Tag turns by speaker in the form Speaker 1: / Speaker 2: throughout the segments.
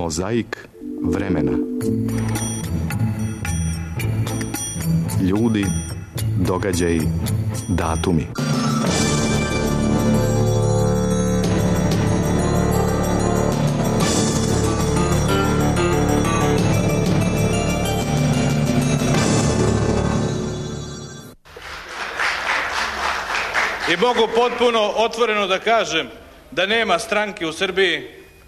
Speaker 1: Mozaik vremena. Ljudi, događaji, datumi.
Speaker 2: I mogu potpuno otvoreno da kažem da nema stranke u Srbiji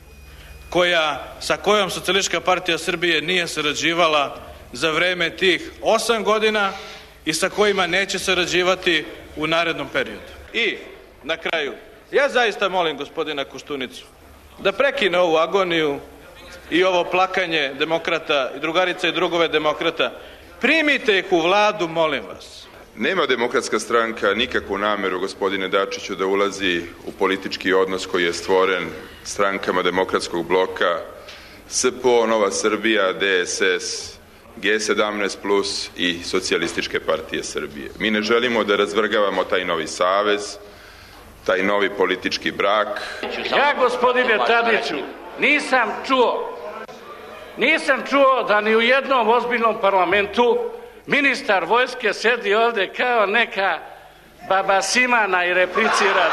Speaker 2: sa kojom Socijalistička partija Srbije nije sarađivala za vreme tih 8 godina i sa kojima neće sarađivati u narednom periodu. I na kraju, ja zaista molim gospodina Koštunicu da prekine ovu agoniju i ovo plakanje demokrata i drugarica i drugove demokrata. Primite ih u vladu, molim vas.
Speaker 3: Nema Demokratska stranka nikakvu nameru, gospodine Dačiću, da ulazi u politički odnos koji je stvoren strankama Demokratskog bloka, SPO, Nova Srbija, DSS, G17+, i Socijalističke partije Srbije. Mi ne želimo da razvrgavamo taj novi savez, taj novi politički brak.
Speaker 4: Ja, gospodine Tadiću, nisam čuo da ni u jednom ozbiljnom parlamentu ministar vojske sedi ovde kao neka baba Simana i replicira.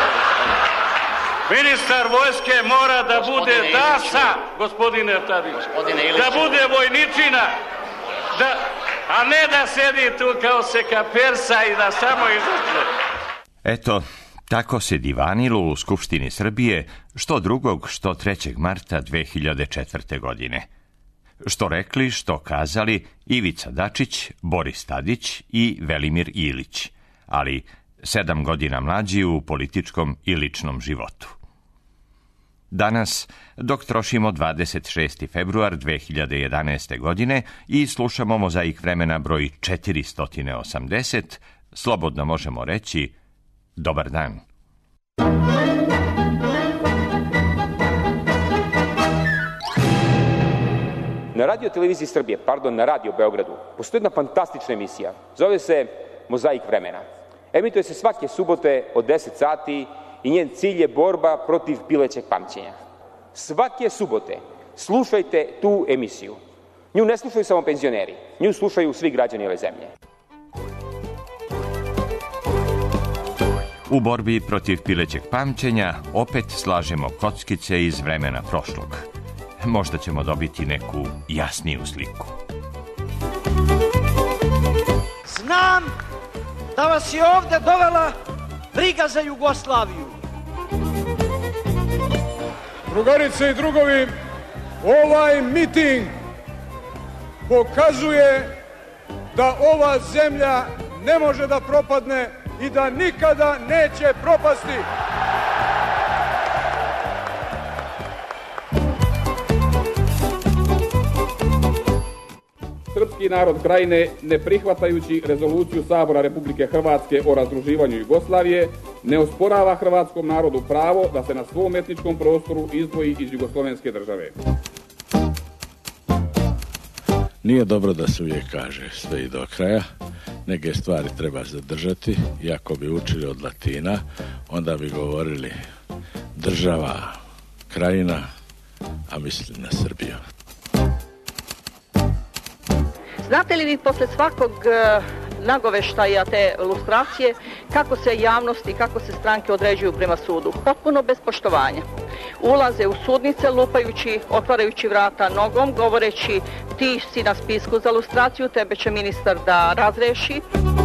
Speaker 4: Ministar vojske mora da bude DASA, gospodine Tadić, da bude vojničina, a ne da sedi tu kao seka persa i da samo izvrće.
Speaker 5: Eto, tako se divanilo u Skupštini Srbije što 2. što 3. marta 2004. godine. Što rekli, što kazali Ivica Dačić, Boris Tadić i Velimir Ilić, ali 7 godina mlađi u političkom i ličnom životu. Danas, dok trošimo 26. februar 2011. godine i slušamo Mozaik vremena broj 480, slobodno možemo reći dobar dan.
Speaker 6: Na radio televiziji Srbije, na radio Beogradu, postoji jedna fantastična emisija. Zove se Mozaik vremena. Emituje se svake subote od 10 sati i njen cilj je borba protiv pilećeg pamćenja. Svake subote slušajte tu emisiju. Nju ne slušaju samo penzioneri, nju slušaju svi građani ove zemlje.
Speaker 5: U borbi protiv pilećeg pamćenja opet slažemo kockice iz vremena prošlog. Možda ćemo dobiti neku jasniju sliku.
Speaker 7: Znam da vas je ovde dovela briga za Jugoslaviju.
Speaker 8: Drugarice i drugovi, ovaj miting pokazuje da ova zemlja ne može da propadne i da nikada neće propasti.
Speaker 9: Srpski narod Krajine, ne prihvatajući rezoluciju Sabora Republike Hrvatske o razdruživanju Jugoslavije, ne osporava hrvatskom narodu pravo da se na svom etničkom prostoru izdvoji iz jugoslovenske države.
Speaker 10: Nije dobro da se uvijek kaže sve i do kraja. Neke stvari treba zadržati. I ako bi učili od Latina, onda bi govorili država, Krajina, a mislili na Srbiju.
Speaker 11: Znate li vi posle svakog nagoveštaja te lustracije kako se javnost i kako se stranke određuju prema sudu? Potpuno bez poštovanja. Ulaze u sudnice lupajući, otvarajući vrata nogom, govoreći ti si na spisku za lustraciju, tebe će ministar da razreši.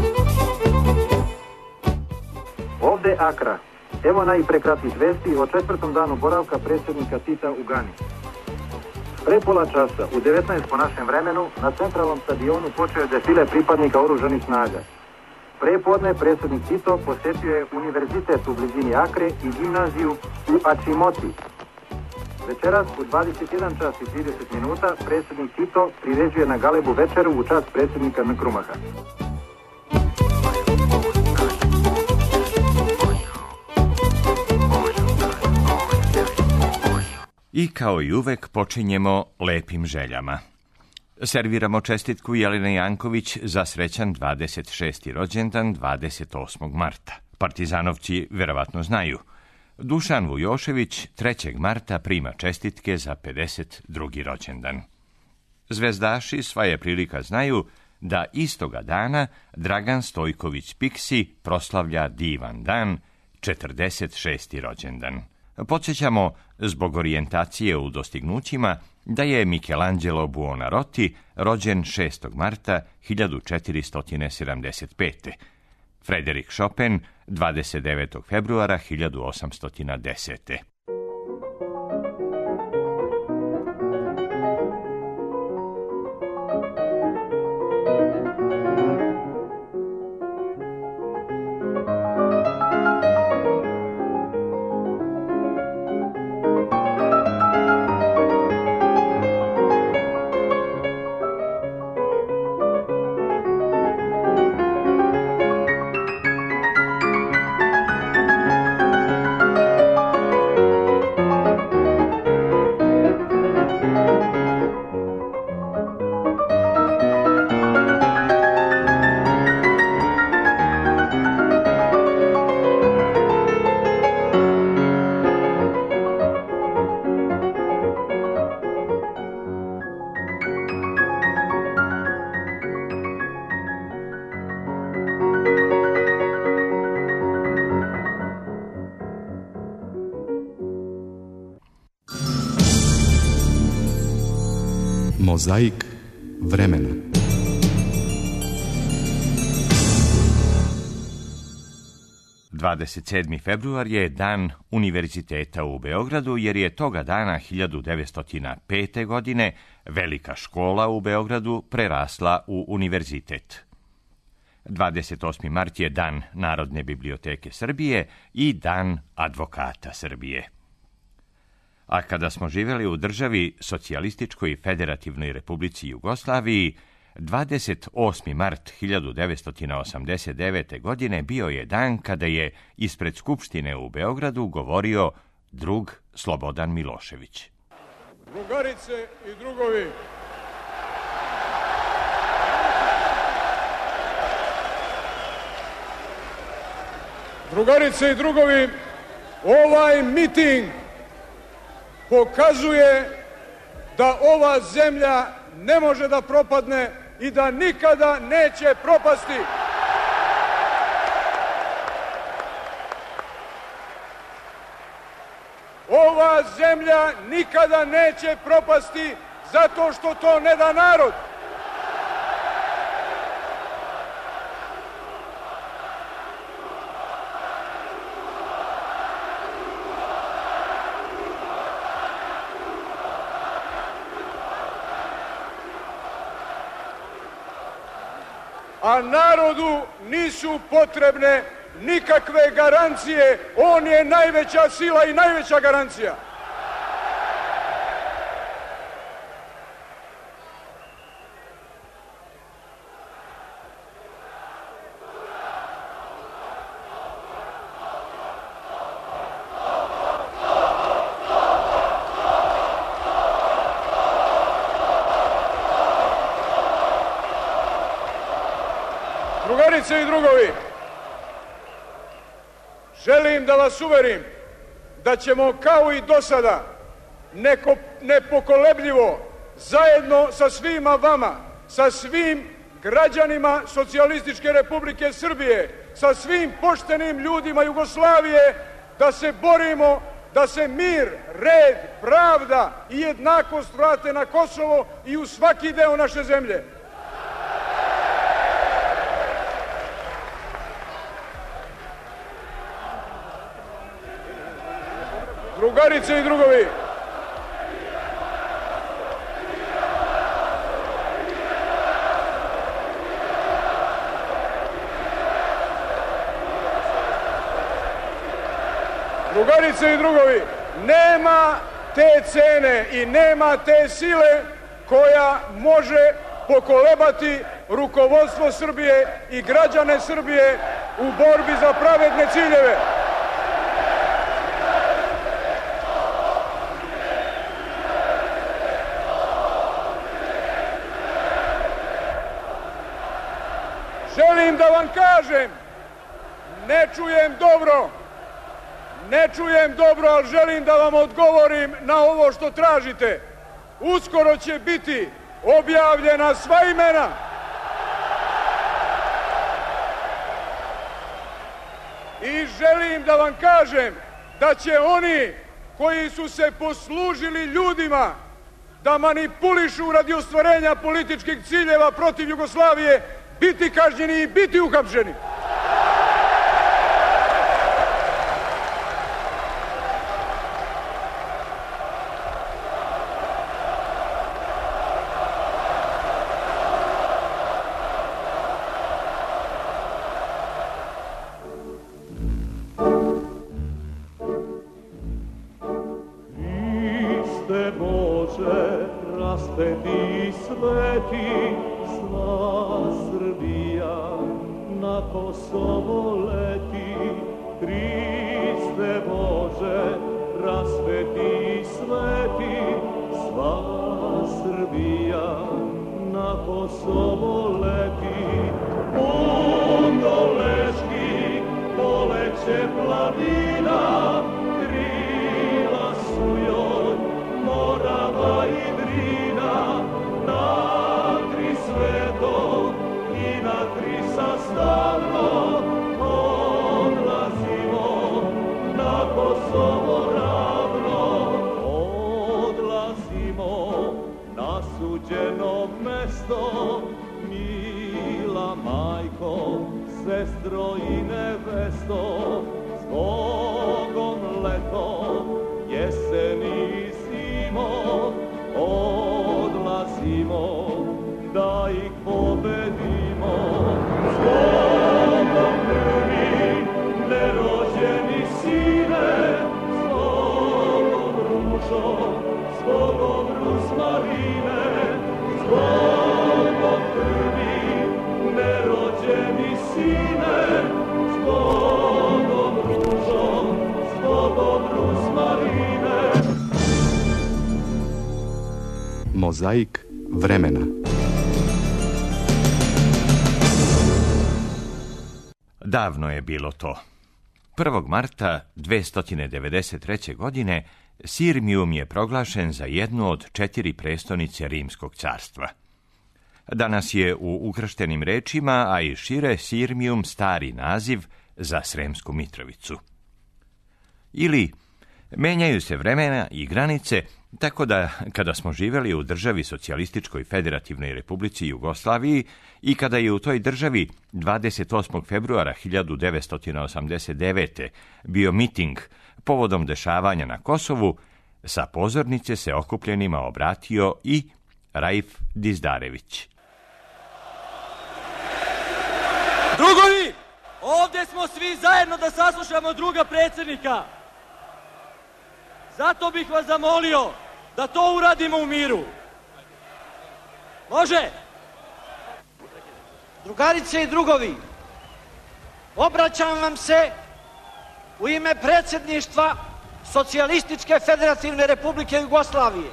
Speaker 12: Ovde Akra. Evo najprekratkih vesti o 4. danu boravka predsjednika Tita u Gani. Pre pola časa, u 19 po našem vremenu, na centralnom stadionu počeo je defile pripadnika oružanih snaga. Pre podne predsjednik Tito posjetio je univerzitet u blizini Akre i gimnaziju u Ačimoti. Večeras u 21 čas i 30 minuta predsjednik Tito priređuje na Galebu večeru u čast predsjednika Nkrumaha.
Speaker 5: I kao i uvek počinjemo lepim željama. Serviramo čestitku Jelena Janković za srećan 26. rođendan 28. marta. Partizanovci verovatno znaju. Dušan Vujošević 3. marta prima čestitke za 52. rođendan. Zvezdaši svaje prilika znaju da istoga dana Dragan Stojković Piksi proslavlja divan dan, 46. rođendan. Podsjećamo, zbog orijentacije u dostignućima, da je Michelangelo Buonarroti rođen 6. marta 1475. Frederik Chopin 29. februara 1810.
Speaker 1: Mozaik vremena.
Speaker 5: –27. februar je dan Univerziteta u Beogradu, jer je toga dana 1905. godine velika škola u Beogradu prerasla u univerzitet. 28. mart je dan Narodne biblioteke Srbije i dan advokata Srbije. A kada smo živjeli u državi Socijalističkoj Federativnoj Republici Jugoslaviji, 28. mart 1989. godine bio je dan kada je ispred Skupštine u Beogradu govorio drug Slobodan Milošević.
Speaker 8: Drugarice i drugovi, drugarice i drugovi, ovaj miting pokazuje da ova zemlja ne može da propadne i da nikada neće propasti. Ova zemlja nikada neće propasti zato što to ne da narod. A narodu nisu potrebne nikakve garancije, on je najveća sila i najveća garancija. Drugarice i drugovi, želim da vas uverim da ćemo kao i do sada nepokolebljivo zajedno sa svima vama, sa svim građanima Socijalističke Republike Srbije, sa svim poštenim ljudima Jugoslavije da se borimo da se mir, red, pravda i jednakost vrate na Kosovo i u svaki deo naše zemlje. Drugarice i drugovi, drugarice i drugovi, nema te cene i nema te sile koja može pokolebati rukovodstvo Srbije i građane Srbije u borbi za pravedne ciljeve. Želim da vam kažem, ne čujem dobro, Ne čujem dobro, ali želim da vam odgovorim na ovo što tražite. Uskoro će biti objavljena sva imena. I želim da vam kažem da će oni koji su se poslužili ljudima da manipulišu radi ostvarenja političkih ciljeva protiv Jugoslavije biti kažnjeni i biti uhapšeni.
Speaker 13: Raspeti sveti, sva Srbija na Kosovo leti. Hriste Bože, raspeti sveti, sva Srbija na Kosovo leti. Mongoleški poleće planina, krila su joj Morava i Drina, na tri sveto i na tri sastavno odlazimo na Kosovo ravno. Odlazimo na suđeno mesto, mila majko, sestro i nevesto, zbogom leto, jesen i zimo, odlazimo da ih pobedimo. Zbogom prvi nerođeni sine, zbogom ružo, zbogom rusmarine, zbogom prvi nerođeni sine, zbogom ružo, zbogom rusmarine.
Speaker 1: Mozaik vremena.
Speaker 5: Davno je bilo to. 1. marta 293. godine Sirmijum je proglašen za jednu od 4 prestonice Rimskog carstva. Danas je u ukrštenim rečima, a i šire, Sirmijum stari naziv za Sremsku Mitrovicu. Ili menjaju se vremena i granice, tako da kada smo živjeli u državi Socijalističkoj Federativnoj Republici Jugoslaviji i kada je u toj državi 28. februara 1989. bio miting povodom dešavanja na Kosovu, sa pozornice se okupljenima obratio i Raif Dizdarević.
Speaker 14: Drugovi, ovdje smo svi zajedno da saslušamo druga predsjednika. Zato bih vas zamolio da to uradimo u miru. Može?
Speaker 7: Drugarice i drugovi, obraćam vam se u ime predsjedništva Socijalističke Federativne Republike Jugoslavije.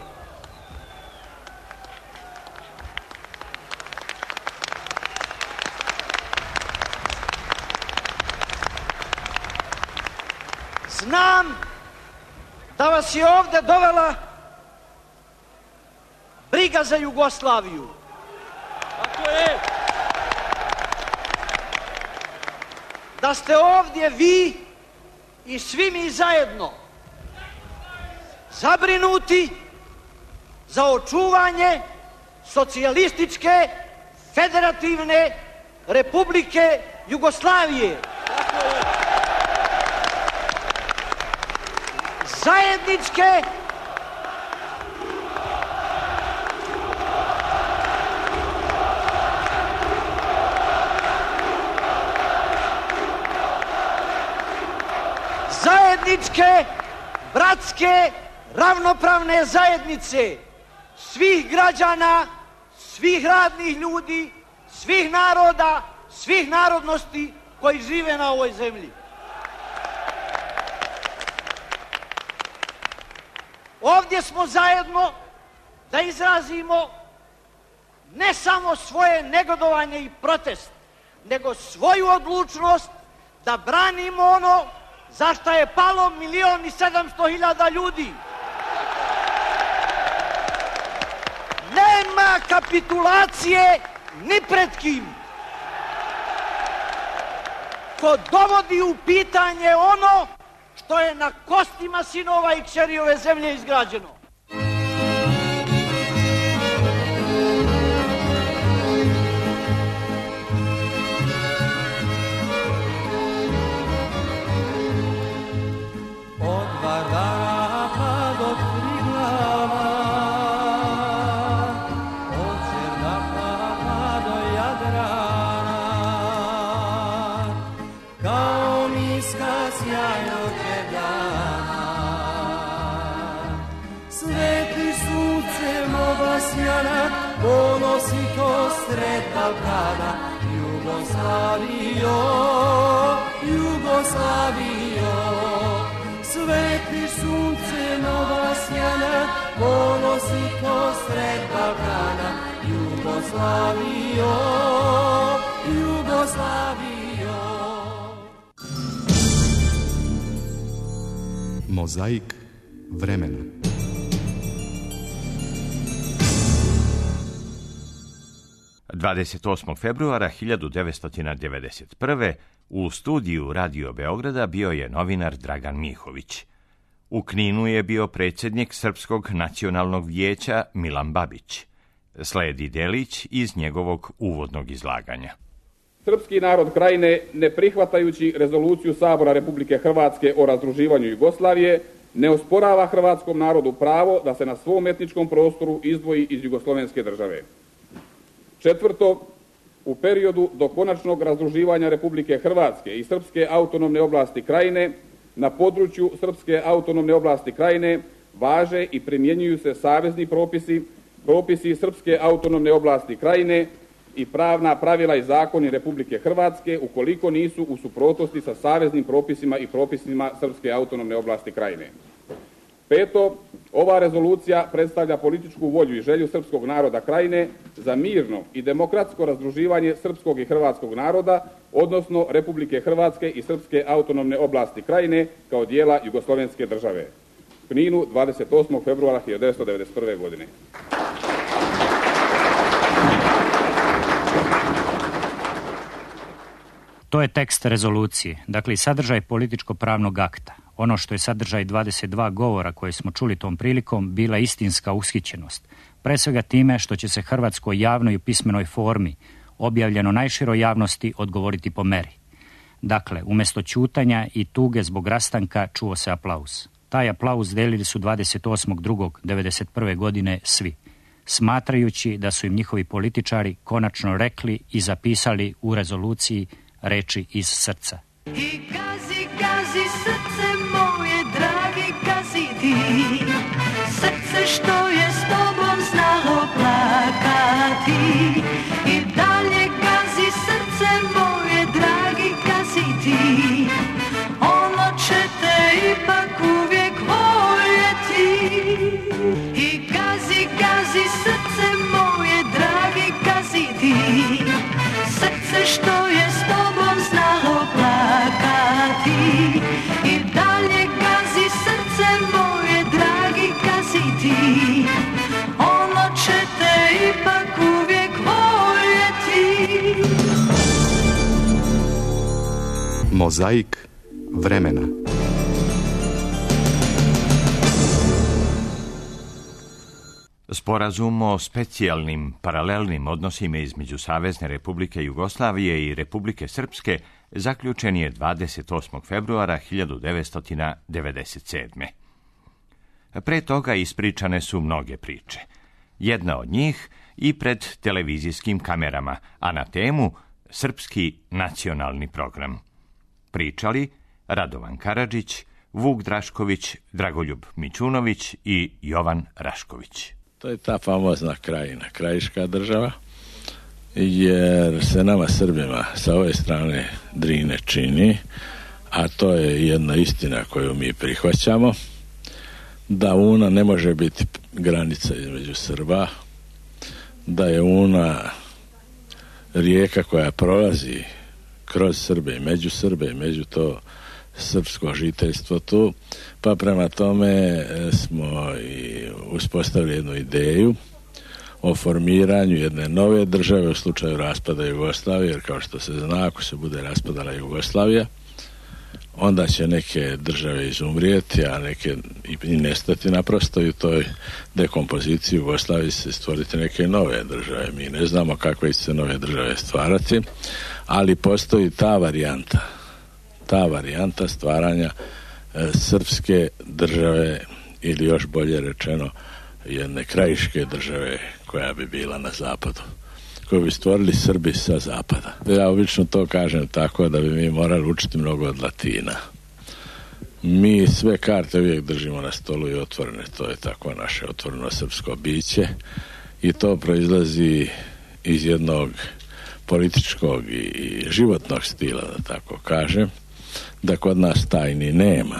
Speaker 7: Znam da vas je ovdje dovela briga za Jugoslaviju.
Speaker 14: Tako je.
Speaker 7: Da ste ovdje vi i svi mi zajedno zabrinuti za očuvanje Socijalističke Federativne Republike Jugoslavije.
Speaker 14: Tako je.
Speaker 7: Zajedničke, bratske, ravnopravne zajednice svih građana, svih radnih ljudi, svih naroda, svih narodnosti koji žive na ovoj zemlji. Ovdje smo zajedno da izrazimo ne samo svoje negodovanje i protest, nego svoju odlučnost da branimo ono zašto je palo 1.700.000 ljudi. Nema kapitulacije ni pred kim. Ko dovodi u pitanje ono što je na kostima sinova i kćeri ove zemlje izgrađeno.
Speaker 13: Od Vardara pa do Triglava, od Đerdapa pa do Jadrana, kao niska sjajnog dana. Sveti suncem obasjana, ponosi to sred Balkana. Jugoslavijo, Jugoslavijo, sveti suncem obasjana, ponosi to sred Balkana. Jugoslavijo, Jugoslavijo.
Speaker 1: Mozaik vremena.
Speaker 5: Dvadeset 28. februara 1991. u studiju Radio Beograda bio je novinar Dragan Mihović. U Kninu je bio predsjednik Srpskog nacionalnog vijeća Milan Babić. Sledi delić iz njegovog uvodnog izlaganja.
Speaker 9: Srpski narod Krajine, ne prihvatajući rezoluciju Sabora Republike Hrvatske o razdruživanju Jugoslavije, ne osporava hrvatskom narodu pravo da se na svom etničkom prostoru izdvoji iz jugoslovenske države. Četvrto, u periodu do konačnog razdruživanja Republike Hrvatske i Srpske autonomne oblasti Krajine, na području Srpske autonomne oblasti Krajine važe i primjenjuju se savezni propisi Srpske autonomne oblasti Krajine i pravna pravila i zakoni Republike Hrvatske ukoliko nisu u suprotnosti sa saveznim propisima i propisima Srpske autonomne oblasti Krajine. Peto, ova rezolucija predstavlja političku volju i želju srpskog naroda Krajine za mirno i demokratsko razdruživanje srpskog i hrvatskog naroda, odnosno Republike Hrvatske i Srpske autonomne oblasti Krajine kao dijela jugoslovenske države. U Kninu 28. februara 1991. godine.
Speaker 15: To je tekst rezolucije, dakle i sadržaj političko-pravnog akta. Ono što je sadržaj 22 govora koje smo čuli tom prilikom bila istinska ushićenost. Pre svega time što će se hrvatskoj javnoj i pismenoj formi, objavljeno najširoj javnosti, odgovoriti po meri. Dakle, umjesto ćutanja i tuge zbog rastanka čuo se aplauz. Taj aplauz delili su 28.2.1991. godine svi, smatrajući da su im njihovi političari konačno rekli i zapisali u rezoluciji reči iz srca.
Speaker 16: I gazi, gazi srce moje, dragi, gazi ti, srce što je s tobom znalo plakati. I dalje gazi srce moje, dragi, gazi ti, ono će te ipak uvijek voljeti. I gazi, gazi srce moje, dragi, gazi ti, srce što je s tobom znalo plakati. I dalje gazi srce moje, dragi, gazi ti, ono će te ipak uvijek voljeti.
Speaker 1: Mozaik vremena.
Speaker 5: Sporazum o specijalnim paralelnim odnosima između Savezne Republike Jugoslavije i Republike Srpske zaključen je 28. februara 1997. Pre toga ispričane su mnoge priče. Jedna od njih i pred televizijskim kamerama, a na temu Srpski nacionalni program. Pričali Radovan Karadžić, Vuk Drašković, Dragoljub Mićunović i Jovan Rašković.
Speaker 10: To je ta famozna Krajina, krajiška država, jer se nama Srbima sa ove strane Drine čini, a to je jedna istina koju mi prihvaćamo, da Una ne može biti granica između Srba, da je Una rijeka koja prolazi kroz Srbe i među to srpsko žiteljstvo tu, pa prema tome smo i uspostavili jednu ideju o formiranju jedne nove države u slučaju raspada Jugoslavije, jer kao što se zna, ako se bude raspadala Jugoslavija, onda će neke države izumrijeti, a neke i nestati naprosto, i u toj dekompoziciji Jugoslavije se stvoriti neke nove države. Mi ne znamo kakve će se nove države stvarati, ali postoji ta varijanta stvaranja srpske države, ili još bolje rečeno jedne krajiške države koja bi bila na zapadu, koju bi stvorili Srbi sa zapada. Ja obično to kažem tako da bi mi morali učiti mnogo od Latina. Mi sve karte uvijek držimo na stolu i otvorene, to je tako naše otvoreno srpsko biće, i to proizlazi iz jednog političkog i životnog stila, da tako kažem, da kod nas tajni nema.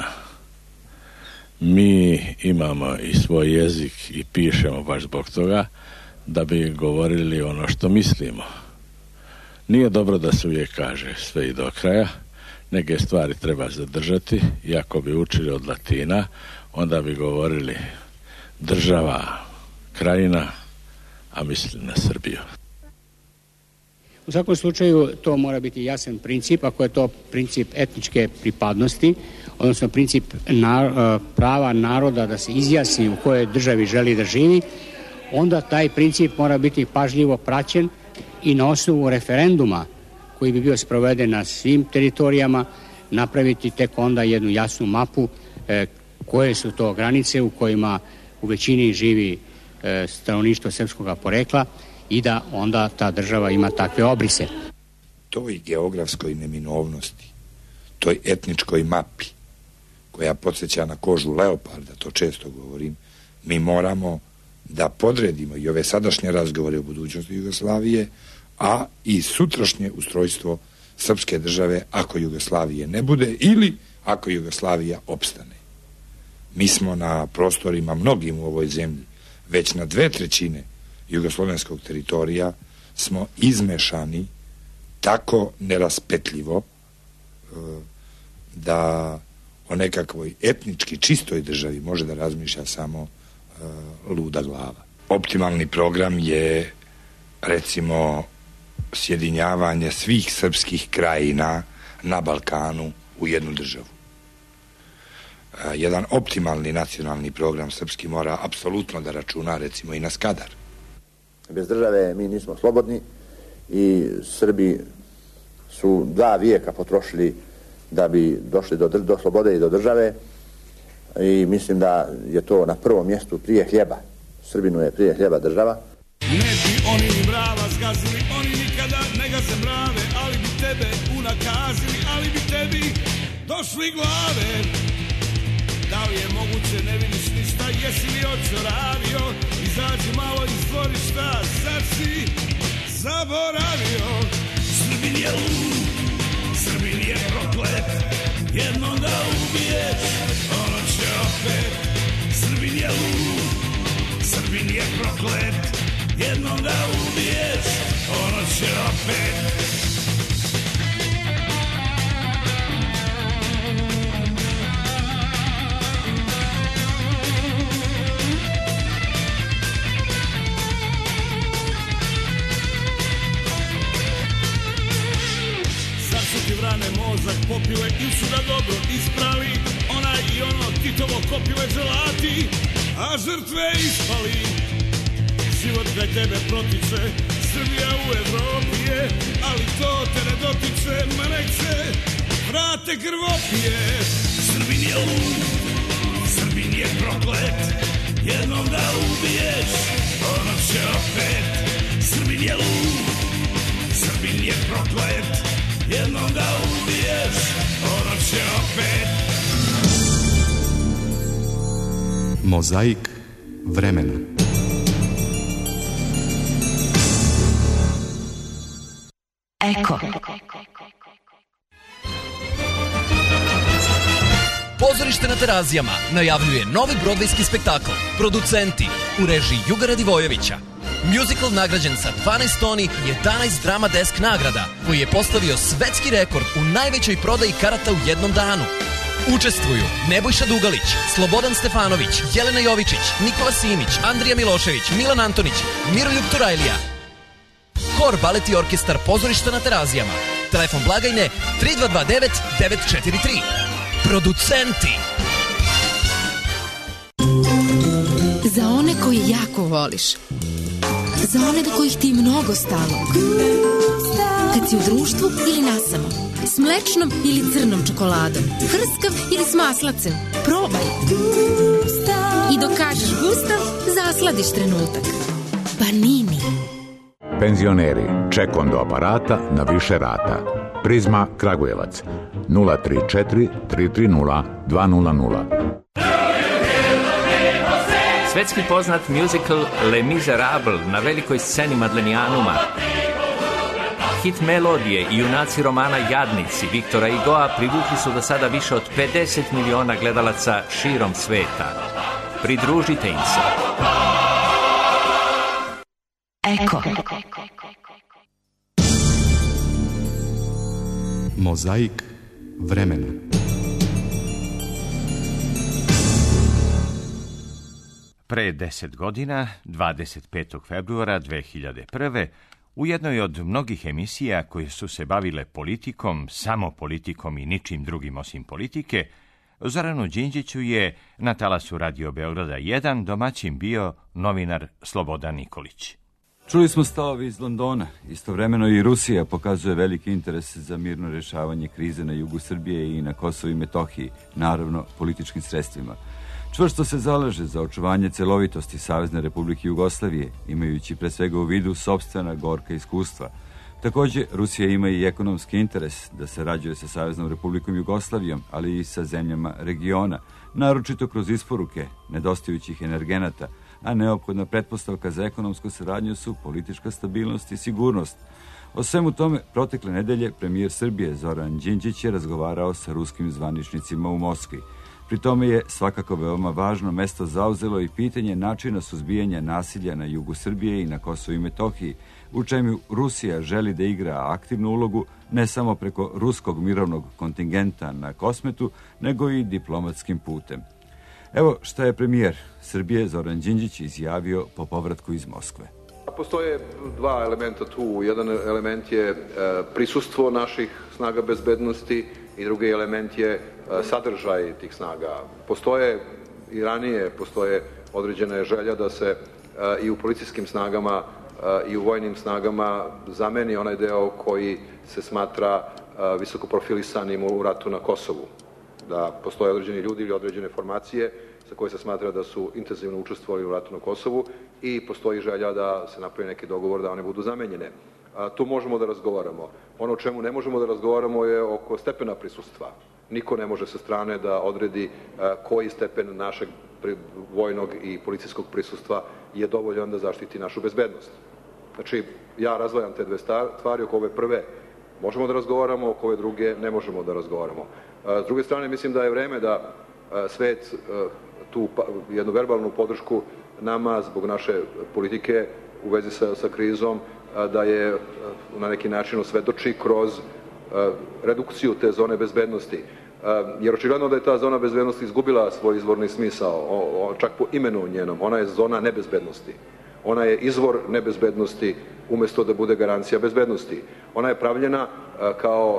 Speaker 10: Mi imamo i svoj jezik i pišemo baš zbog toga da bi govorili ono što mislimo. Nije dobro da se uvijek kaže sve i do kraja, neke stvari treba zadržati, i ako bi učili od Latina, onda bi govorili država, krajina, a mislili na Srbiju.
Speaker 17: U svakom slučaju to mora biti jasan princip, ako je to princip etničke pripadnosti, odnosno princip prava naroda da se izjasni u kojoj državi želi da živi, onda taj princip mora biti pažljivo praćen i na osnovu referenduma koji bi bio sproveden na svim teritorijama napraviti tek onda jednu jasnu mapu koje su to granice u kojima u većini živi stanovništvo srpskog porekla i da onda ta država ima takve obrise.
Speaker 18: Toj geografskoj neminovnosti, toj etničkoj mapi koja podsjeća na kožu leoparda, to često govorim, mi moramo da podredimo i ove sadašnje razgovore o budućnosti Jugoslavije, a i sutrašnje ustrojstvo srpske države ako Jugoslavije ne bude ili ako Jugoslavija opstane. Mi smo na prostorima mnogim u ovoj zemlji, već na 2/3 jugoslovenskog teritorija smo izmešani tako neraspetljivo da o nekakvoj etnički čistoj državi može da razmišlja samo luda glava. Optimalni program je, recimo, sjedinjavanje svih srpskih krajina na Balkanu u jednu državu. Jedan optimalni nacionalni program srpski mora apsolutno da računa, recimo, i na Skadar.
Speaker 19: Bez države mi nismo slobodni i Srbi su 2 vijeka potrošili da bi došli do slobode i do države, i mislim da je to na prvom mjestu prije hljeba. Srbinu je prije hljeba država.
Speaker 13: Ne bi oni ni mrava zgazili, oni nikada ne gaze mrave, ali bi tebe unakazili, ali bi tebi došli glave. Da li je moguće, ne vidiš ništa, jesi li odzoravio, izađi malo iz dvorišta, sad si zaboravio. Srbin je lud, Srbin je proklet, jednom da ubiješ, ono će opet. Srbin je lud, Srbin je proklet, jednom da ubiješ, ono će opet. Vrane mozak popile ili su da dobro isprali, onaj i ono Titovo kopile želati, a žrtve ispali. Život kraj tebe protiče, Srbija u Evropi je, ali to te ne dotiče, ma nek se vrate krvopije. Srbin je lud, Srbin je proklet, jednom da ubiješ, ono će opet. Srbin je lud, Srbin je proklet, jednom da ubiješ, ono će opet.
Speaker 1: Mozaik vremena.
Speaker 16: Eko.
Speaker 20: Pozorište na Terazijama najavljuje novi brodvejski spektakl. Producenti u režiji Juga Radivojevića. Musical nagrađen sa 12 toni i 11 Drama Desk nagrada, koji je postavio svetski rekord u najvećoj prodaji karata u jednom danu. Učestvuju Nebojša Dugalić, Slobodan Stefanović, Jelena Jovičić, Nikola Simić, Andrija Milošević, Milan Antonić, Miroljub Turajlija. Hor balet i orkestar Pozorišta na Terazijama. Telefon blagajne 3229 943. Producenti.
Speaker 21: Za one koje jako voliš. Za one do kojih ti mnogo stalo. Kad si u društvu ili nasamo. S mlečnom ili crnom čokoladom. Hrskav ili s maslacem. Probaj. I dok kažeš gustav, zasladiš trenutak. Banini.
Speaker 22: Penzioneri, ček do aparata na više rata. Prizma Kragujevac 034 330 200.
Speaker 23: Svetski poznat musical Les Miserables na velikoj sceni Madlenijanuma. Hit melodije i junaci romana Jadnici Viktora Hugoa privukli su do sada više od 50 miliona gledalaca širom sveta. Pridružite im se.
Speaker 16: Eko.
Speaker 1: Mozaik vremena.
Speaker 5: Pre 10 godina, 25. februara 2001. u jednoj od mnogih emisija koje su se bavile politikom, samo politikom i ničim drugim osim politike, Zoranu Đinđiću je na talasu Radio Beograda 1 domaćin bio novinar Slobodan Nikolić.
Speaker 24: Čuli smo stavove iz Londona. Istovremeno i Rusija pokazuje veliki interes za mirno rješavanje krize na jugu Srbije i na Kosovu i Metohiji, naravno političkim sredstvima. Čvrsto se zalaže za očuvanje celovitosti Savezne Republike Jugoslavije, imajući pre svega u vidu sopstvena gorka iskustva. Također, Rusija ima i ekonomski interes da sarađuje sa Saveznom Republikom Jugoslavijom, ali i sa zemljama regiona, naročito kroz isporuke nedostajućih energenata, a neophodna pretpostavka za ekonomsku saradnju su politička stabilnost i sigurnost. O svemu tome, protekle nedelje premijer Srbije Zoran Đinđić je razgovarao sa ruskim zvaničnicima u Moskvi. Pri tome je svakako veoma važno mesto zauzelo i pitanje načina suzbijanja nasilja na jugu Srbije i na Kosovu i Metohiji, u čemu Rusija želi da igra aktivnu ulogu ne samo preko ruskog mirovnog kontingenta na Kosmetu, nego i diplomatskim putem. Evo šta je premijer Srbije Zoran Đinđić izjavio po povratku iz Moskve.
Speaker 25: Postoje dva elementa tu. Jedan element je prisustvo naših snaga bezbednosti i drugi element je sadržaj tih snaga. Postoje i ranije određene želja da se i u policijskim snagama i u vojnim snagama zameni onaj deo koji se smatra visoko profilisanim u ratu na Kosovu. Da postoje određeni ljudi ili određene formacije za koje se smatra da su intenzivno učestvovali u ratu na Kosovu i postoji želja da se napravi neki dogovor da one budu zamenjene. Tu možemo da razgovaramo. Ono o čemu ne možemo da razgovaramo je oko stepena prisustva. Niko ne može sa strane da odredi koji stepen našeg vojnog i policijskog prisustva je dovoljan da zaštiti našu bezbednost. Znači, ja razdvajam te dve stvari. Oko ove prve možemo da razgovaramo, oko ove druge ne možemo da razgovaramo. S druge strane, mislim da je vreme da svet tu jednu verbalnu podršku nama zbog naše politike u vezi sa krizom, da je na neki način osvedoči kroz redukciju te zone bezbednosti. Jer očigledno da je ta zona bezbednosti izgubila svoj izvorni smisao, čak po imenu njenom. Ona je zona nebezbednosti. Ona je izvor nebezbednosti umjesto da bude garancija bezbednosti. Ona je pravljena kao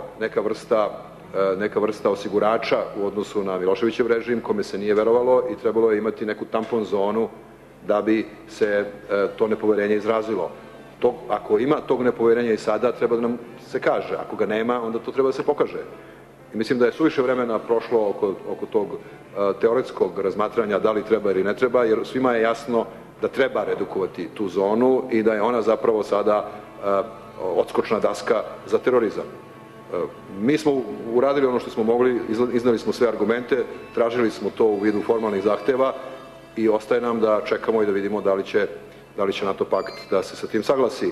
Speaker 25: neka vrsta osigurača u odnosu na Miloševićev režim, kome se nije verovalo i trebalo je imati neku tampon zonu da bi se to nepoverenje izrazilo. Ako ima tog nepoverenja i sada, treba da nam se kaže. Ako ga nema, onda to treba da se pokaže. I mislim da je suviše vremena prošlo oko tog teoretskog razmatranja da li treba ili ne treba, jer svima je jasno da treba redukovati tu zonu i da je ona zapravo sada odskočna daska za terorizam. Mi smo uradili ono što smo mogli, iznali smo sve argumente, tražili smo to u vidu formalnih zahteva i ostaje nam da čekamo i da vidimo da li će NATO pakt da se sa tim saglasi.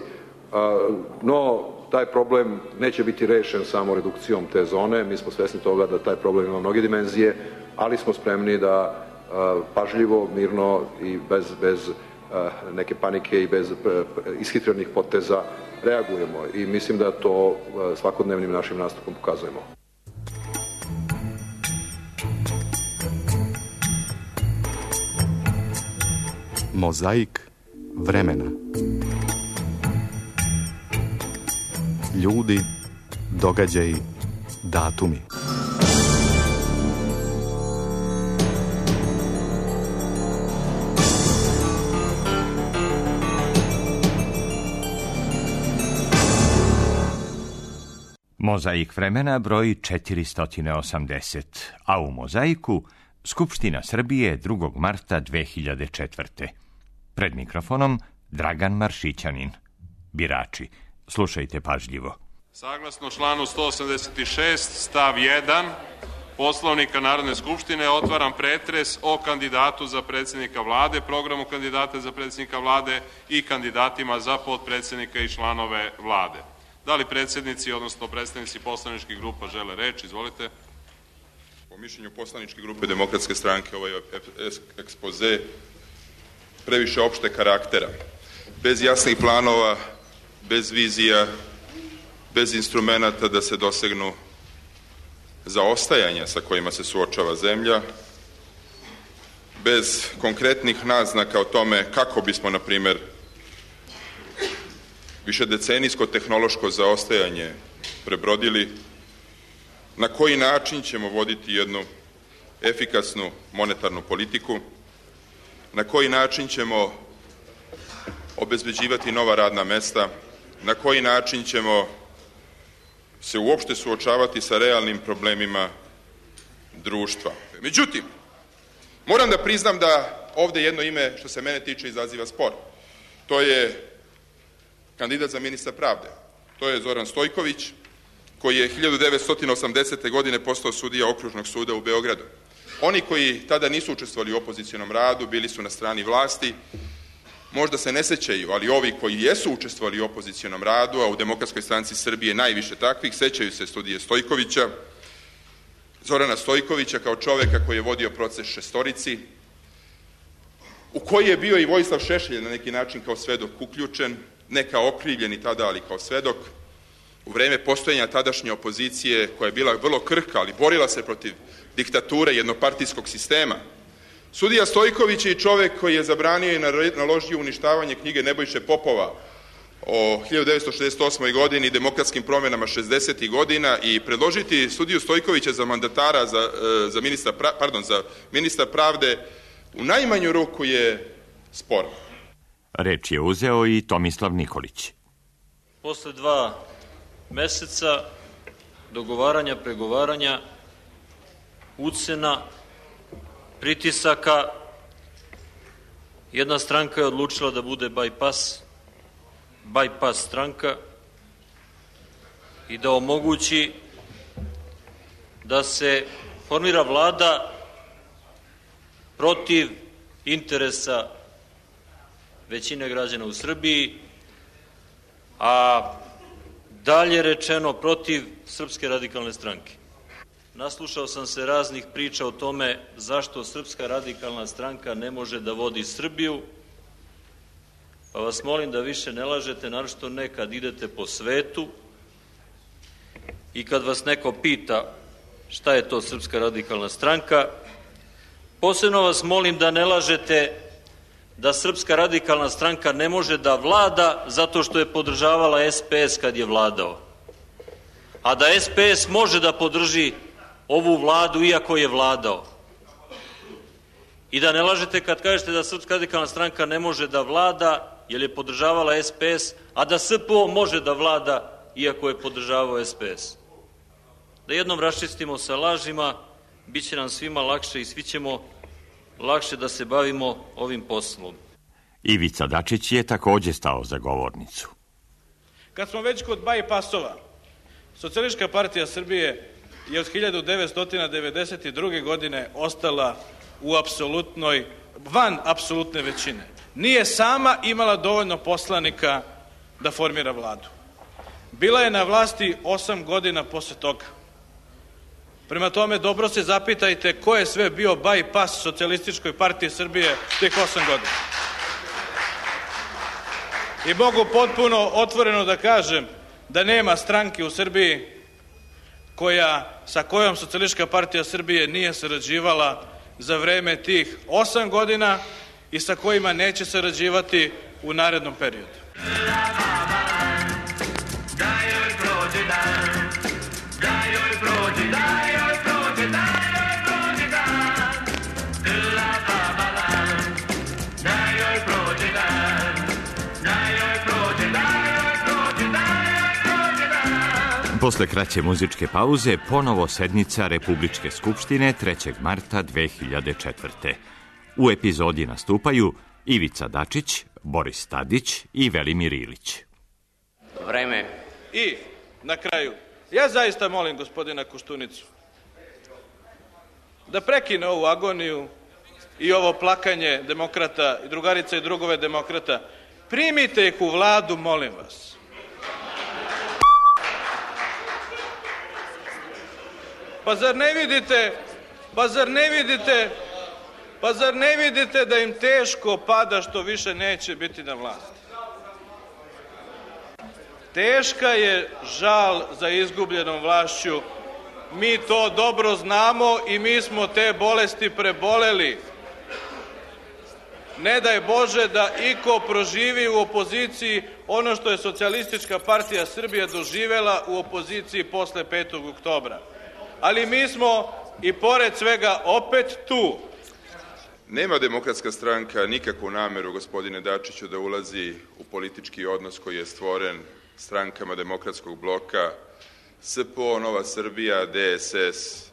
Speaker 25: No, taj problem neće biti rešen samo redukcijom te zone. Mi smo svesni toga da taj problem ima mnoge dimenzije, ali smo spremni da pažljivo, mirno i bez neke panike i bez ishitrenih poteza reagujemo. I mislim da to svakodnevnim našim nastupom pokazujemo.
Speaker 1: Mozaik vremena. Ljudi, događaji, datumi.
Speaker 5: Mozaik vremena broji 480, a u mozaiku Skupština Srbije 2. marta 2004. Pred mikrofonom Dragan Maršićanin. Birači, slušajte pažljivo.
Speaker 2: Saglasno članu 186 stav 1 Poslovnika Narodne skupštine otvaram pretres o kandidatu za predsjednika vlade, programu kandidata za predsjednika vlade i kandidatima za potpredsjednika i članove vlade. Da li predsjednici, odnosno predstavnici poslaničkih grupa žele reč? Izvolite.
Speaker 3: Po mišljenju poslaničke grupe Demokratske stranke ovaj ekspoze previše opšte karaktera. Bez jasnih planova, bez vizija, bez instrumenta da se dosegnu zaostajanja sa kojima se suočava zemlja, bez konkretnih naznaka o tome kako bismo, na primjer, višedecenijsko tehnološko zaostajanje prebrodili, na koji način ćemo voditi jednu efikasnu monetarnu politiku, na koji način ćemo obezbeđivati nova radna mesta, na koji način ćemo se uopšte suočavati sa realnim problemima društva. Međutim, moram da priznam da ovde jedno ime, što se mene tiče, izaziva spor. To je kandidat za ministra pravde. To je Zoran Stojković, koji je 1980. godine postao sudija Okružnog suda u Beogradu. Oni koji tada nisu učestvovali u opozicionom radu, bili su na strani vlasti, možda se ne sećaju, ali ovi koji jesu učestvovali u opozicionom radu, a u Demokratskoj stranci Srbije najviše takvih, sećaju se sudije Stojkovića, Zorana Stojkovića kao čoveka koji je vodio proces Šestorici, u koji je bio i Vojislav Šešelj na neki način kao svedok uključen, ne kao okrivljeni tada, ali kao svedok, u vreme postojanja tadašnje opozicije, koja je bila vrlo krhka, ali borila se protiv diktature jednopartijskog sistema. Sudija Stojković je i čovek koji je zabranio i naložio uništavanje knjige Nebojše Popova o 1968. godini, demokratskim promjenama 60. godina i predložiti sudiju Stojkovića za mandatara, za ministra pravde, u najmanju ruku je spor.
Speaker 5: Reč je uzeo i Tomislav Nikolić.
Speaker 4: Posle 2 meseca dogovaranja, pregovaranja, ucena, pritisaka, jedna stranka je odlučila da bude bypass stranka i da omogući da se formira vlada protiv interesa većine građana u Srbiji, a dalje rečeno protiv Srpske radikalne stranke. Naslušao sam se raznih priča o tome zašto Srpska radikalna stranka ne može da vodi Srbiju, pa vas molim da više ne lažete, naročito ne kad idete po svetu i kad vas neko pita šta je to Srpska radikalna stranka. Posebno vas molim da ne lažete da Srpska radikalna stranka ne može da vlada zato što je podržavala SPS kad je vladao, a da SPS može da podrži ovu vladu iako je vladao. I da ne lažete kad kažete da Srpska radikalna stranka ne može da vlada jer je podržavala SPS, a da SPO može da vlada iako je podržavao SPS. Da jednom raščistimo sa lažima, bit će nam svima lakše i svi ćemo lakše da se bavimo ovim poslom.
Speaker 5: Ivica Dačić je takođe stao za govornicu.
Speaker 6: Kad smo već kod bypassova, Socijalistička partija Srbije je od 1992. godine ostala van apsolutne većine. Nije sama imala dovoljno poslanika da formira vladu. Bila je na vlasti 8 godina posle toga. Prema tome, dobro se zapitajte ko je sve bio bypass Socijalističkoj partiji Srbije tih 8 godina. I mogu potpuno otvoreno da kažem da nema stranke u Srbiji sa kojom Socijalistička partija Srbije nije sarađivala za vreme tih 8 godina i sa kojima neće sarađivati u narednom periodu.
Speaker 5: Posle kraće muzičke pauze, ponovo sednica Republičke skupštine 3. marta 2004. U epizodi nastupaju Ivica Dačić, Boris Tadić i Velimir Ilić.
Speaker 7: Vreme.
Speaker 6: I na kraju, ja zaista molim gospodina Koštunicu da prekine ovu agoniju i ovo plakanje demokrata i drugarica i drugove demokrata. Primite ih u vladu, molim vas. Pa zar ne vidite da im teško pada što više neće biti na vlasti? Teška je žal za izgubljenom vlašću. Mi to dobro znamo i mi smo te bolesti preboleli. Ne daj Bože da iko proživi u opoziciji ono što je Socijalistička partija Srbije doživela u opoziciji posle 5. oktobra. Ali mi smo i pored svega opet tu.
Speaker 3: Nema Demokratska stranka nikakvu nameru, gospodine Dačiću, da ulazi u politički odnos koji je stvoren strankama Demokratskog bloka, SPO, Nova Srbija, DSS,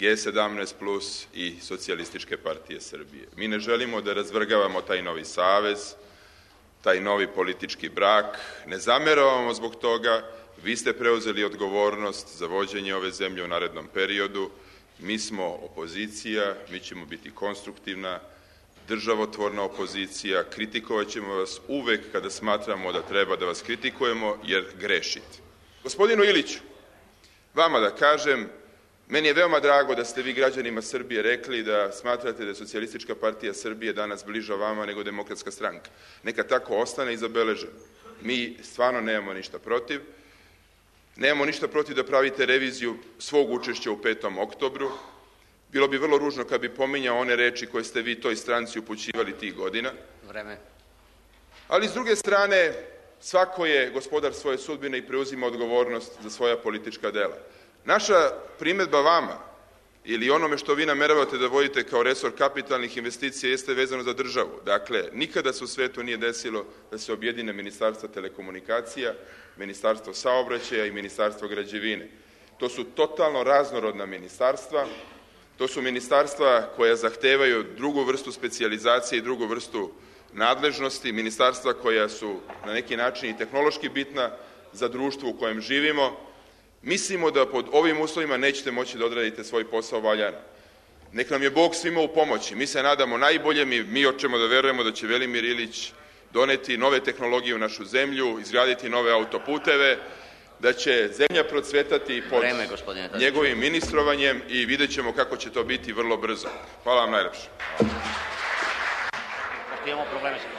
Speaker 3: G17+, i Socijalističke partije Srbije. Mi ne želimo da razvrgavamo taj novi savez, taj novi politički brak, ne zameravamo zbog toga. Vi ste preuzeli odgovornost za vođenje ove zemlje u narednom periodu. Mi smo opozicija, mi ćemo biti konstruktivna, državotvorna opozicija, kritikovat ćemo vas uvek kada smatramo da treba da vas kritikujemo, jer grešite. Gospodinu Iliću, vama da kažem, meni je veoma drago da ste vi građanima Srbije rekli da smatrate da je Socijalistička partija Srbije danas bliža vama nego Demokratska stranka. Neka tako ostane i zabeleženo. Mi stvarno nemamo ništa protiv. Nemamo ništa protiv da pravite reviziju svog učešća u 5. oktobru. Bilo bi vrlo ružno kad bi pominjao one reči koje ste vi toj stranci upućivali tih godina.
Speaker 7: Vreme.
Speaker 3: Ali s druge strane, svako je gospodar svoje sudbine i preuzima odgovornost za svoja politička dela. Naša primedba vama ili onome što vi nameravate da vodite kao resor kapitalnih investicija jeste vezano za državu. Dakle, nikada se u svetu nije desilo da se objedine Ministarstva telekomunikacija, Ministarstvo saobraćaja i Ministarstvo građevine. To su totalno raznorodna ministarstva, to su ministarstva koja zahtevaju drugu vrstu specijalizacije i drugu vrstu nadležnosti, ministarstva koja su na neki način i tehnološki bitna za društvo u kojem živimo. Mislimo da pod ovim uslovima nećete moći da odradite svoj posao valjano. Nek nam je Bog svima u pomoći. Mi se nadamo najbolje, mi hoćemo da verujemo da će Velimir Ilić doneti nove tehnologije u našu zemlju, izgraditi nove autoputeve, da će zemlja procvetati pod njegovim ministrovanjem i vidjet ćemo kako će to biti vrlo brzo. Hvala vam najlepše.
Speaker 7: Imamo probleme sa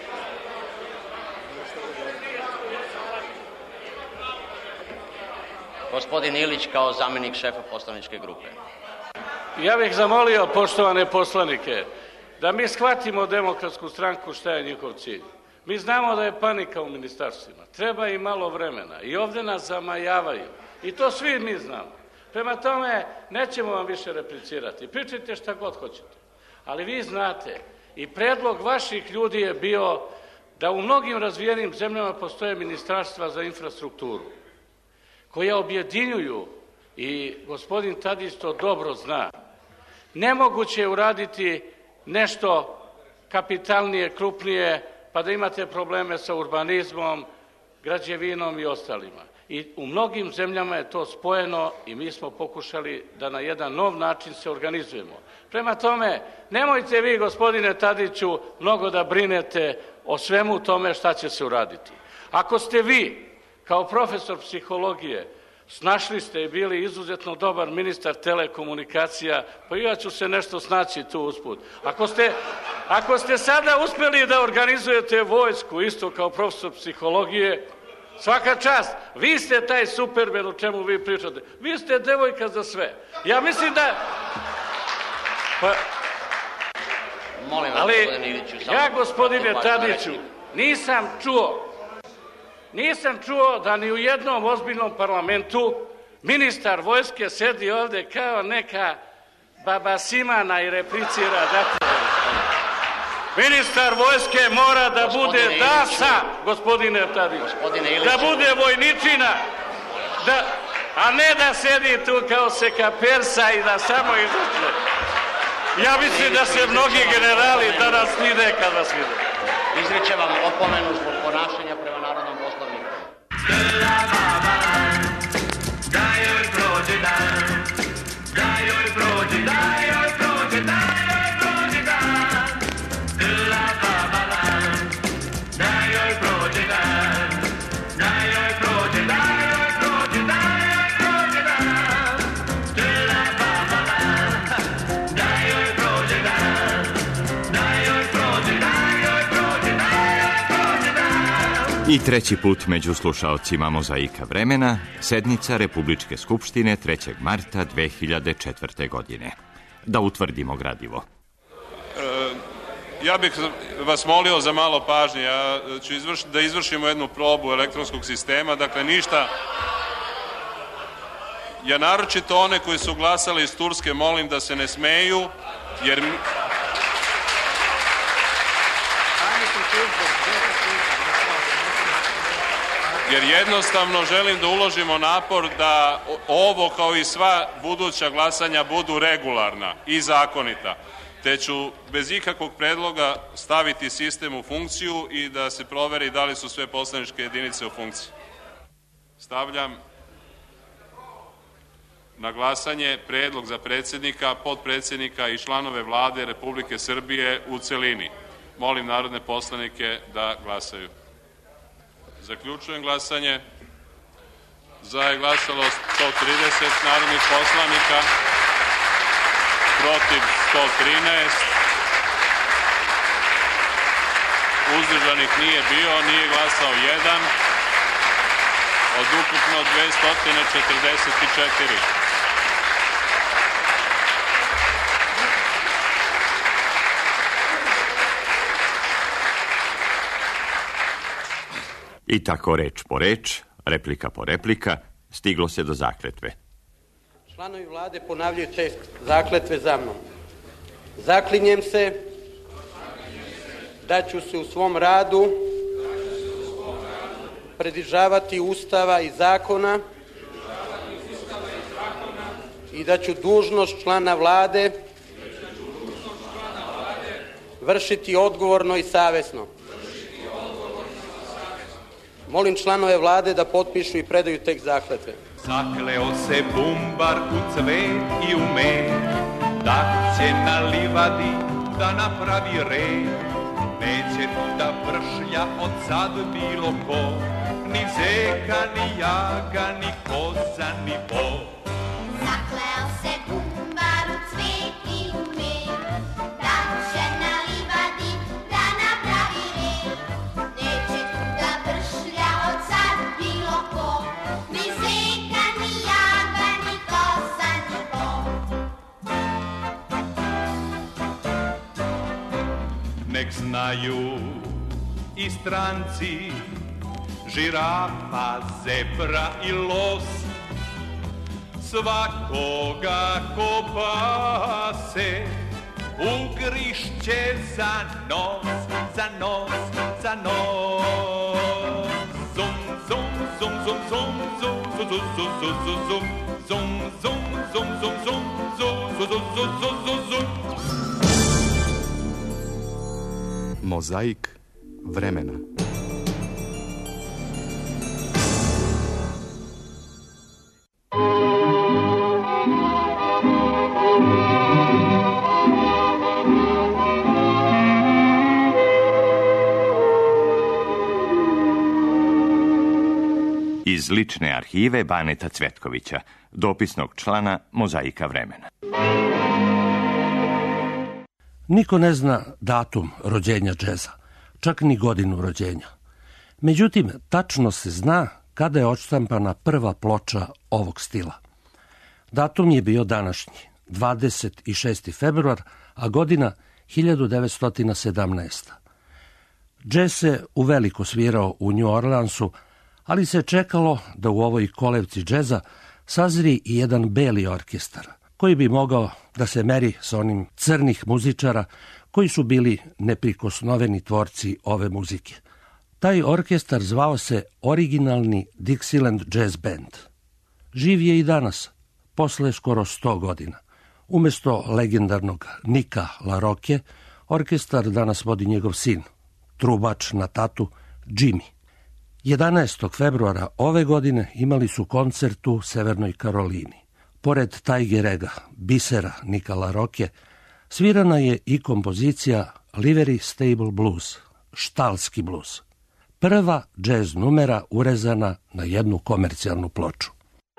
Speaker 7: Gospodin Ilić kao zamenik šefa poslaničke grupe.
Speaker 8: Ja bih zamolio poštovane poslanike da mi shvatimo Demokratsku stranku šta je njihov cilj. Mi znamo da je panika u ministarstvima, treba im malo vremena i ovde nas zamajavaju i to svi mi znamo. Prema tome nećemo vam više replicirati, pričajte šta god hoćete, ali vi znate i predlog vaših ljudi je bio da u mnogim razvijenim zemljama postoje ministarstva za infrastrukturu koja objedinjuju, i gospodin Tadić to dobro zna, nemoguće je uraditi nešto kapitalnije, krupnije, pa da imate probleme sa urbanizmom, građevinom i ostalima. I u mnogim zemljama je to spojeno i mi smo pokušali da na jedan nov način se organizujemo. Prema tome, nemojte vi, gospodine Tadiću, mnogo da brinete o svemu tome šta će se uraditi. Ako ste vi, kao profesor psihologije, snašli ste i bili izuzetno dobar ministar telekomunikacija, pa i ja ću se nešto snaći tu usput. Ako ste sada uspeli da organizujete vojsku, isto kao profesor psihologije, svaka čast, vi ste taj supermen o čemu vi pričate. Vi ste devojka za sve. Ja mislim da...
Speaker 7: Molim vas,
Speaker 8: Ali
Speaker 7: gospodine Iliću,
Speaker 8: ja, gospodine Tadiću, nisam čuo da ni u jednom ozbiljnom parlamentu ministar vojske sedi ovde kao neka baba Simana i replicira Ministar vojske mora da bude dasa, gospodine Tadić, da bude vojničina, a ne da sedi tu kao sekapersa i da samo izvuče. Ja mislim da se mnogi generali danas stide kad vas vide.
Speaker 7: Izričem vam opomenu zbog ponašanja prema narodnom poslovniku.
Speaker 9: Da joj prođe dan, da joj prođe, da joj prođe, da joj prođe dan. La baba lan, da joj prođe dan, da joj prođe, da joj prođe, da joj prođe dan. La baba lan, da joj prođe dan, da joj prođe, da joj prođe, da joj prođe dan.
Speaker 5: I treći put među slušaocima Mozaika vremena, sednica Republičke skupštine 3. marta 2004. godine. Da utvrdimo gradivo.
Speaker 2: Ja bih vas molio za malo pažnje. Ja ću da izvršimo jednu probu elektronskog sistema. Dakle, ništa... Ja naročito one koji su glasali iz Turske molim da se ne smeju, jer jednostavno želim da uložimo napor da ovo kao i sva buduća glasanja budu regularna i zakonita, te ću bez ikakvog predloga staviti sistem u funkciju i da se proveri da li su sve poslaničke jedinice u funkciji. Stavljam na glasanje predlog za predsjednika, potpredsjednika i članove Vlade Republike Srbije u celini. Molim narodne poslanike da glasaju. Zaključujem glasanje. Za je glasalo 130 narodnih poslanika, protiv 113, uzdržanih nije bio, nije glasao jedan, od ukupno 244.
Speaker 5: I tako reč po reč, replika po replika, stiglo se do zakletve.
Speaker 11: Članovi vlade ponavljajte zakletve za mnom. Zaklinjem se da ću se u svom radu pridržavati Ustava i zakona i da ću dužnost člana vlade vršiti odgovorno i savesno. Molim članove vlade da potpišu i predaju tekst zakletve.
Speaker 9: Zakleo se bumbar u cvet i u med, da će na livadi da napravi red. Neće tu da vršlja od sad bilo ko, ni zeka, ni jaga, ni koza, ni bo.
Speaker 12: Zakleo se bumbar u cvet i u med, da će na livadi da napravi red. Neće tu da vršlja od sad bilo ko, ni zeka, ni jaga, ni koza, ni bo.
Speaker 9: Nek znaju i stranci, žirafa, zebra i los, svakoga ko pase ugrišće za nos, za nos, za nos. Zum, zum, zum, zum, zum, zum, zum, zum, zum, zum, zum, zum, zum, zum, zum, zum, zum, zum.
Speaker 1: Mozaik vremena.
Speaker 5: Iz lične arhive Baneta Cvetkovića, dopisnog člana Mozaika vremena.
Speaker 14: Niko ne zna datum rođenja džeza, čak ni godinu rođenja. Međutim, tačno se zna kada je odštampana prva ploča ovog stila. Datum je bio današnji, 26. februar, a godina 1917. Džez se uveliko svirao u New Orleansu, ali se čekalo da u ovoj kolevci džeza sazri i jedan beli orkestar, koji bi mogao da se meri sa onim crnih muzičara koji su bili neprikosnoveni tvorci ove muzike. Taj orkestar zvao se Originalni Dixieland Jazz Band. Živ je i danas, posle skoro 100 godina. Umesto legendarnog Nika LaRocque, orkestar danas vodi njegov sin, trubač na tatu Jimmy. 11. februara ove godine imali su koncert u Severnoj Karolini. Pored Tiger Egga, bisera Nika LaRocque, svirana je i kompozicija Livery Stable Blues, štalski blues. Prva džez numera urezana na jednu komercijalnu ploču.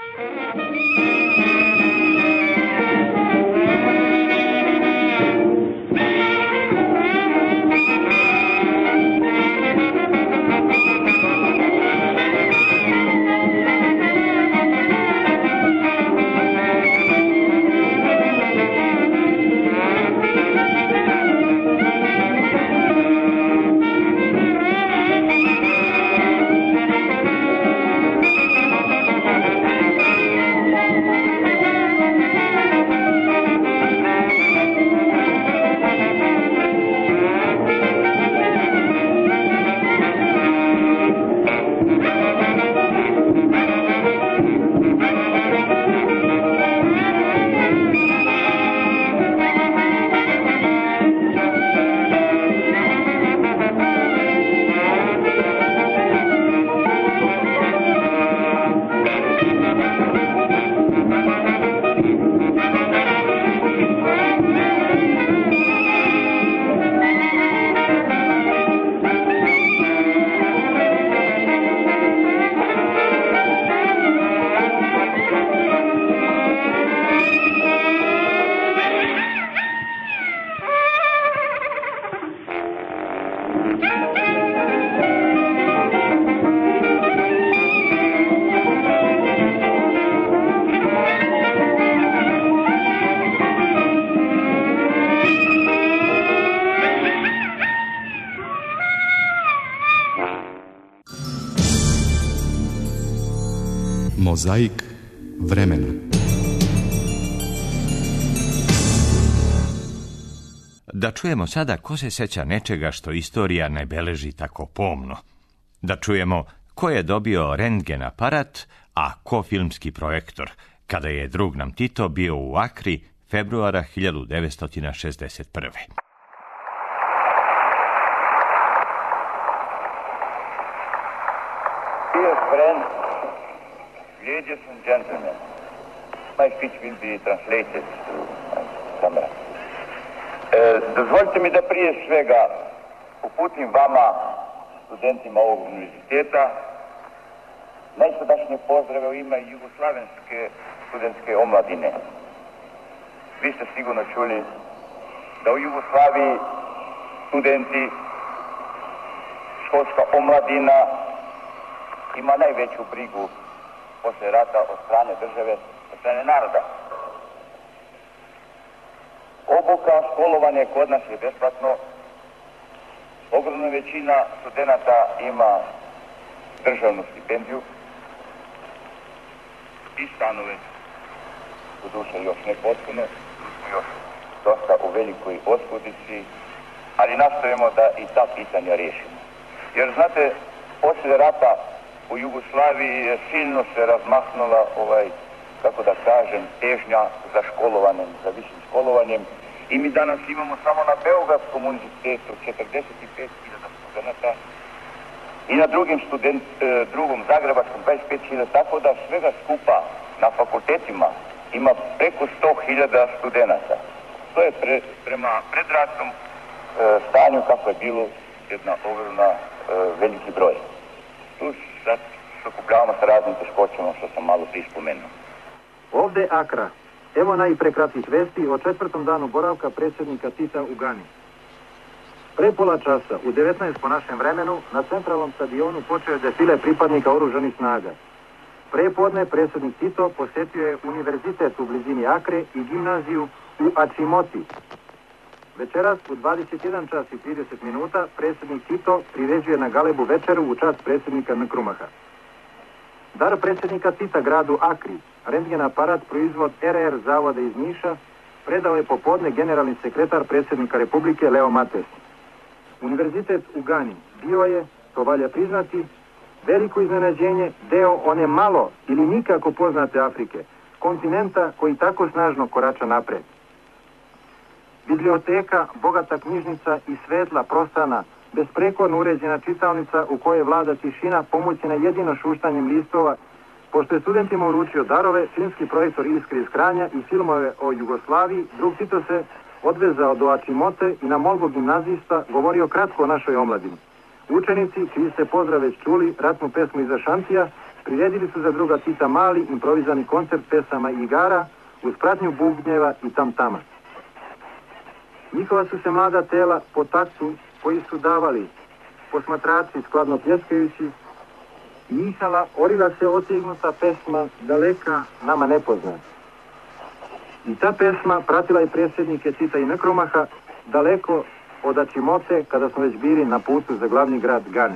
Speaker 1: Mozaik vremena.
Speaker 5: Da čujemo sada ko se seća nečega što istorija ne beleži tako pomno. Da čujemo ko je dobio rentgen aparat, a ko filmski projektor, kada je drug nam Tito bio u Akri februara 1961.
Speaker 10: Dear friends, ladies and gentlemen, my speech will be translated to my camera. Dozvolite mi da prije svega uputim vama, studentima ovog univerziteta, najsrdačnije pozdrave u ime jugoslavenske studentske omladine. Vi ste sigurno čuli da u Jugoslaviji studenti, školska omladina ima najveću brigu posle rata od strane države, od strane naroda. Obuka, školovanje kod nas je besplatno. Ogromna većina studenata ima državnu stipendiju i stanove, u duše još ne potpuno, još dosta u velikoj oskudici, ali nastojimo da i ta pitanja riješimo. Jer znate, poslije rata u Jugoslaviji je silno se razmahnula kako da kažem, težnja za školovanjem, za višim školovanjem. I mi danas imamo samo na Beogradskom univerzitetu 45.000 studenta i na drugom Zagrebačkom 25.000, tako da svega skupa na fakultetima ima preko 100.000 studenta. To je prema predratnom stanju kako je bilo jedna ogromna veliki broj. Tu sad sukupljavamo sa raznim teškoćama što sam malo prije spomenuo.
Speaker 15: Ovde Akra. Evo najprekratkih vesti o 4. danu boravka predsjednika Tita u Gani. Pre pola časa, u 19 po našem vremenu, na centralnom stadionu počeo je defile pripadnika oružanih snaga. Pre podne predsjednik Tito posjetio je univerzitet u blizini Akre i gimnaziju u Ačimoti. Večeras u 21 čas i 30 minuta predsjednik Tito priređuje na Galebu večeru u čast predsjednika Nkrumaha. Dar predsjednika Tita gradu Akri, rentgen aparat proizvod RR zavoda iz Niša, predao je popodne generalni sekretar predsjednika Republike Leo Mates. Univerzitet u Gani bio je, to valja priznati, veliko iznenađenje, deo one malo ili nikako poznate Afrike, kontinenta koji tako snažno korača napred. Biblioteka, bogata knjižnica i svetla, prostrana, besprekorno uređena čitaonica u kojoj vlada tišina, pomoćena jedino šuštanjem listova, pošto je studentima uručio darove, filmski projektor Iskre iz Kranja i filmove o Jugoslaviji, drug Tito se odvezao do Ačimote i na molbu gimnazista govorio kratko o našoj omladini. Učenici, čiji ste pozdrav već čuli, ratnu pesmu iz Ašantija, priredili su za druga Tita mali improvizani koncert pesama i igara uz pratnju bubnjeva i tam-tama. Njihova su se mlada tela po taktu koji su davali posmatrači skladno pljeskajući i ihala orila se otegnuta pesma daleka nama nepoznata. I ta pesma pratila je predsjednike Tita i Nkrumaha daleko od Ačimote kada smo već bili na putu za glavni grad Gane.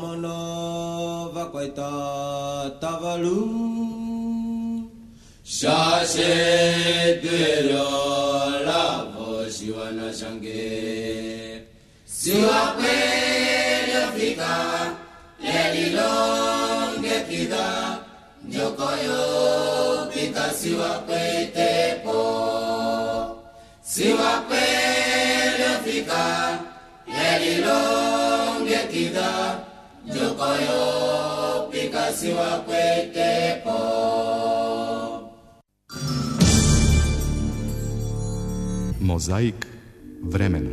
Speaker 1: Mozaik vremena.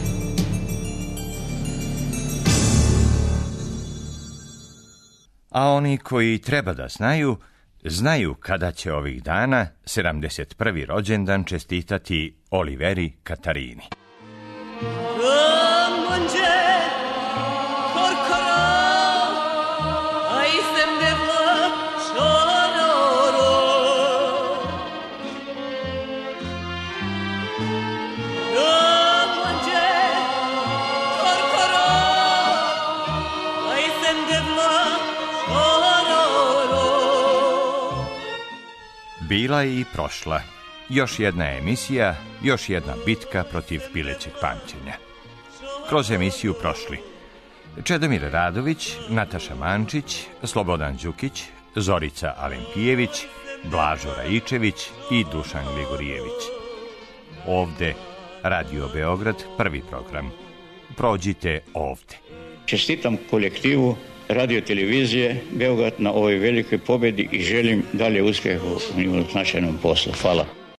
Speaker 5: A oni koji treba da znaju, znaju kada će ovih dana 71. rođendan čestitati Oliveri Katarini. Bila je i prošla. Još jedna emisija, još jedna bitka protiv pilećeg pamćenja. Kroz emisiju prošli Čedomir Radović, Nataša Mančić, Slobodan Đukić, Zorica Alempijević, Blažo Raičević i Dušan Gligorijević. Ovde Radio Beograd, prvi program. Prođite ovde.
Speaker 13: Čestitam kolektivu Radio televizije Beograd na ovoj velikoj pobedi i želim dalje uspjehu u značajnom poslu. Hvala.